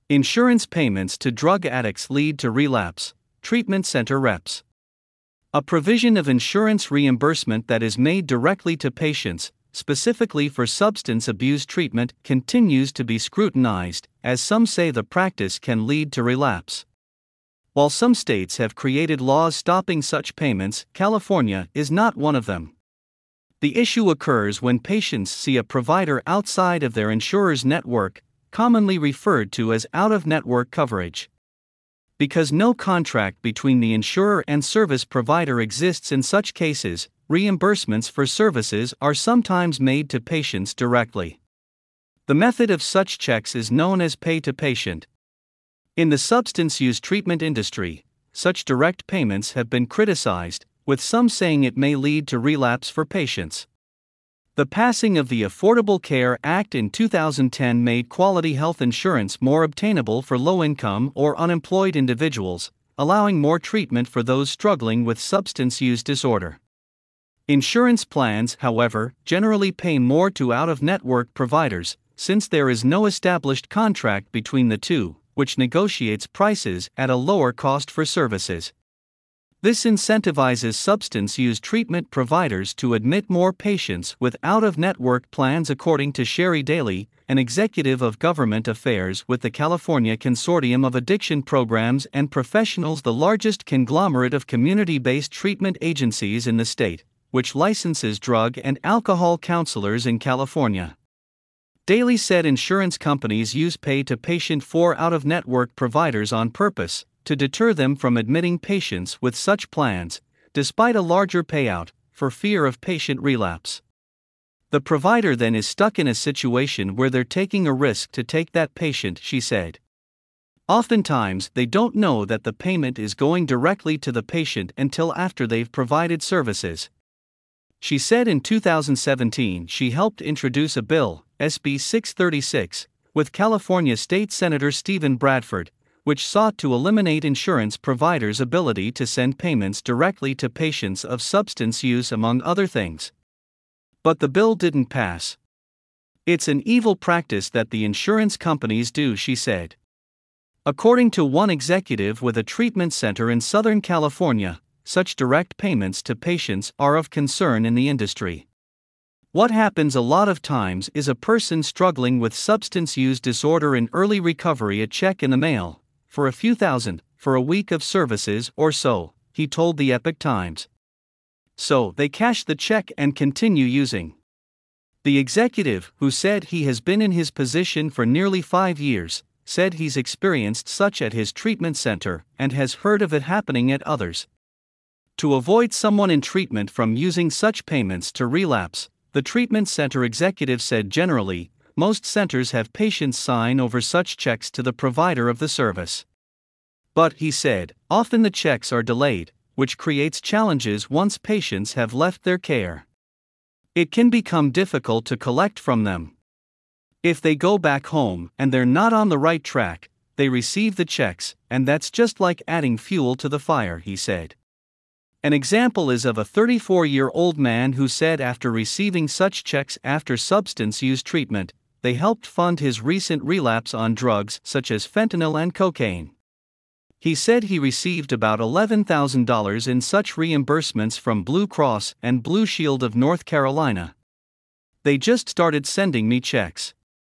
Insurance payments to drug addicts lead to relapse, treatment center reps. A provision of insurance reimbursement that is made directly to patients, specifically for substance abuse treatment, continues to be scrutinized, as some say the practice can lead to relapse. While some states have created laws stopping such payments, California is not one of them. The issue occurs when patients see a provider outside of their insurer's network, commonly referred to as out-of-network coverage. Because no contract between the insurer and service provider exists in such cases, reimbursements for services are sometimes made to patients directly. The method of such checks is known as pay-to-patient. In the substance use treatment industry, such direct payments have been criticized, with some saying it may lead to relapse for patients. The passing of the Affordable Care Act in 2010 made quality health insurance more obtainable for low-income or unemployed individuals, allowing more treatment for those struggling with substance use disorder. Insurance plans, however, generally pay more to out-of-network providers, since there is no established contract between the two, which negotiates prices at a lower cost for services. This incentivizes substance use treatment providers to admit more patients with out-of-network plans, according to Sherry Daly, an executive of government affairs with the California Consortium of Addiction Programs and Professionals, the largest conglomerate of community-based treatment agencies in the state, which licenses drug and alcohol counselors in California. Daly said insurance companies use pay-to-patient for out-of-network providers on purpose, to deter them from admitting patients with such plans, despite a larger payout, for fear of patient relapse. The provider then is stuck in a situation where they're taking a risk to take that patient, she said. Oftentimes, they don't know that the payment is going directly to the patient until after they've provided services. She said in 2017 she helped introduce a bill, SB 636, with California State Senator Stephen Bradford, which sought to eliminate insurance providers' ability to send payments directly to patients of substance use, among other things. But the bill didn't pass. It's an evil practice that the insurance companies do, she said. According to one executive with a treatment center in Southern California, such direct payments to patients are of concern in the industry. What happens a lot of times is a person struggling with substance use disorder in early recovery, a check in the mail, for a few thousand, for a week of services or so, he told the Epoch Times. So they cash the check and continue using. The executive, who said he has been in his position for nearly 5 years, said he's experienced such at his treatment center and has heard of it happening at others. To avoid someone in treatment from using such payments to relapse, the treatment center executive said generally, most centers have patients sign over such checks to the provider of the service. But, he said, often the checks are delayed, which creates challenges once patients have left their care. It can become difficult to collect from them. If they go back home and they're not on the right track, they receive the checks, and that's just like adding fuel to the fire, he said. An example is of a 34-year-old man who said after receiving such checks after substance use treatment, they helped fund his recent relapse on drugs such as fentanyl and cocaine. He said he received about $11,000 in such reimbursements from Blue Cross and Blue Shield of North Carolina. They just started sending me checks.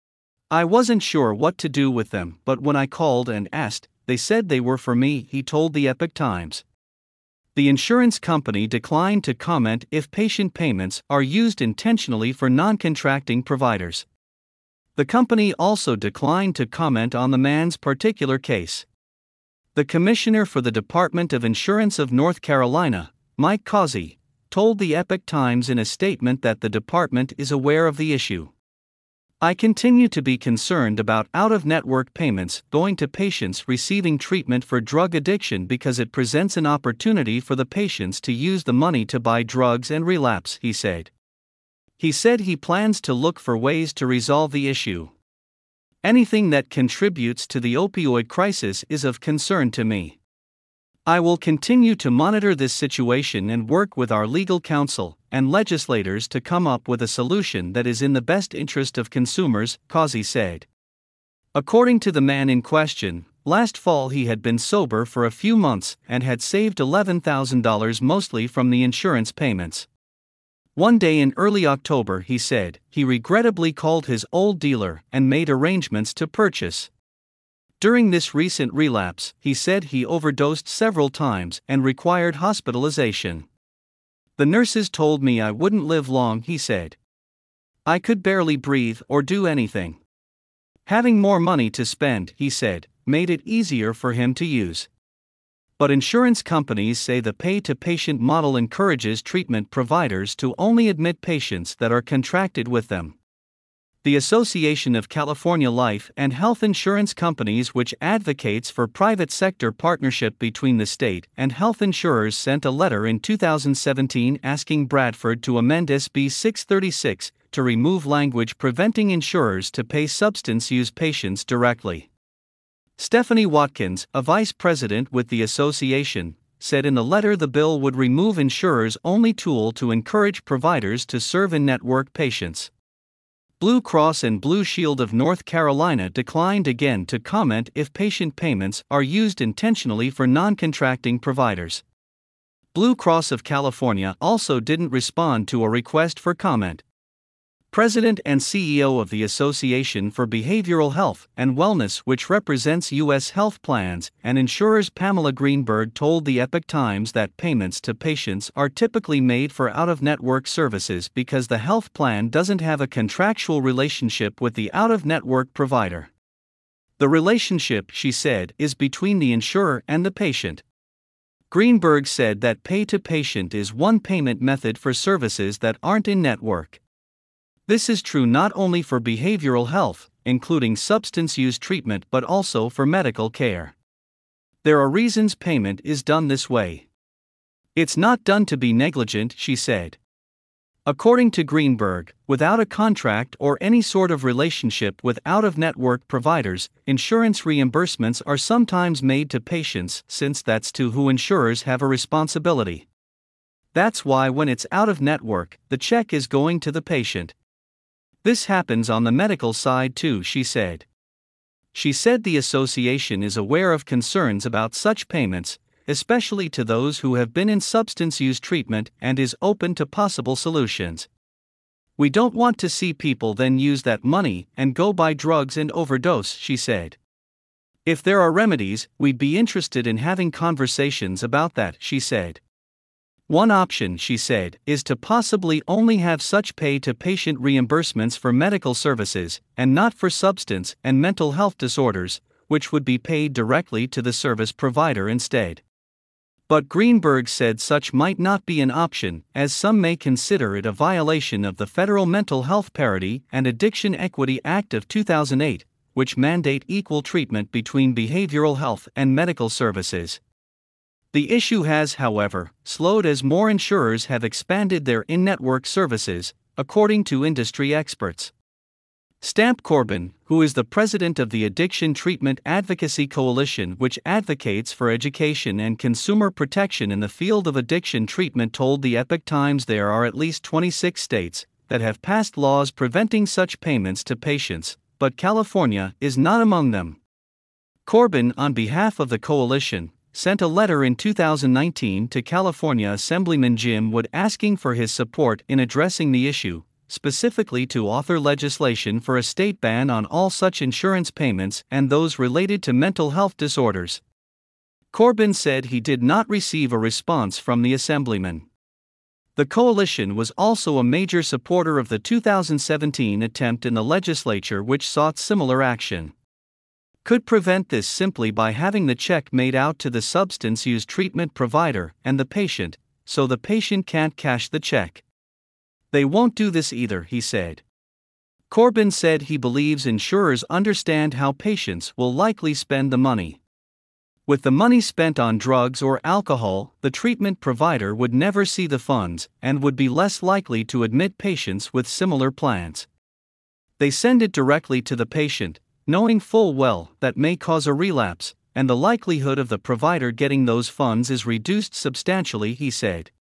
I wasn't sure what to do with them, but when I called and asked, they said they were for me, he told the Epoch Times. The insurance company declined to comment if patient payments are used intentionally for non-contracting providers. The company also declined to comment on the man's particular case. The commissioner for the Department of Insurance of North Carolina, Mike Causey, told the Epoch Times in a statement that the department is aware of the issue. I continue to be concerned about out-of-network payments going to patients receiving treatment for drug addiction because it presents an opportunity for the patients to use the money to buy drugs and relapse, he said. He said he plans to look for ways to resolve the issue. Anything that contributes to the opioid crisis is of concern to me. I will continue to monitor this situation and work with our legal counsel and legislators to come up with a solution that is in the best interest of consumers, Causey said. According to the man in question, last fall he had been sober for a few months and had saved $11,000 mostly from the insurance payments. One day in early October, he said, he regrettably called his old dealer and made arrangements to purchase. During this recent relapse, he said he overdosed several times and required hospitalization. The nurses told me I wouldn't live long, he said. I could barely breathe or do anything. Having more money to spend, he said, made it easier for him to use. But insurance companies say the pay-to-patient model encourages treatment providers to only admit patients that are contracted with them. The Association of California Life and Health Insurance Companies, which advocates for private sector partnership between the state and health insurers, sent a letter in 2017 asking Bradford to amend SB 636 to remove language preventing insurers to pay substance use patients directly. Stephanie Watkins, a vice president with the association, said in the letter the bill would remove insurers' only tool to encourage providers to serve in-network patients. Blue Cross and Blue Shield of North Carolina declined again to comment if patient payments are used intentionally for non-contracting providers. Blue Cross of California also didn't respond to a request for comment. President and CEO of the Association for Behavioral Health and Wellness, which represents U.S. health plans and insurers, Pamela Greenberg, told the Epoch Times that payments to patients are typically made for out-of-network services because the health plan doesn't have a contractual relationship with the out-of-network provider. The relationship, she said, is between the insurer and the patient. Greenberg said that pay-to-patient is one payment method for services that aren't in-network. This is true not only for behavioral health, including substance use treatment, but also for medical care. There are reasons payment is done this way. It's not done to be negligent, she said. According to Greenberg, without a contract or any sort of relationship with out-of-network providers, insurance reimbursements are sometimes made to patients since that's to who insurers have a responsibility. That's why when it's out-of-network, the check is going to the patient. This happens on the medical side too, she said. She said the association is aware of concerns about such payments, especially to those who have been in substance use treatment, and is open to possible solutions. We don't want to see people then use that money and go buy drugs and overdose, she said. If there are remedies, we'd be interested in having conversations about that, she said. One option, she said, is to possibly only have such pay-to-patient reimbursements for medical services, and not for substance and mental health disorders, which would be paid directly to the service provider instead. But Greenberg said such might not be an option, as some may consider it a violation of the Federal Mental Health Parity and Addiction Equity Act of 2008, which mandate equal treatment between behavioral health and medical services. The issue has, however, slowed as more insurers have expanded their in-network services, according to industry experts. Stamp Corbin, who is the president of the Addiction Treatment Advocacy Coalition, which advocates for education and consumer protection in the field of addiction treatment, told the Epoch Times there are at least 26 states that have passed laws preventing such payments to patients, but California is not among them. Corbin, on behalf of the coalition, sent a letter in 2019 to California Assemblyman Jim Wood asking for his support in addressing the issue, specifically to author legislation for a state ban on all such insurance payments and those related to mental health disorders. Corbin said he did not receive a response from the assemblyman. The coalition was also a major supporter of the 2017 attempt in the legislature which sought similar action. Could prevent this simply by having the check made out to the substance use treatment provider and the patient, so the patient can't cash the check. They won't do this either, he said. Corbin said he believes insurers understand how patients will likely spend the money. With the money spent on drugs or alcohol, the treatment provider would never see the funds and would be less likely to admit patients with similar plans. They send it directly to the patient, knowing full well that may cause a relapse, and the likelihood of the provider getting those funds is reduced substantially, he said.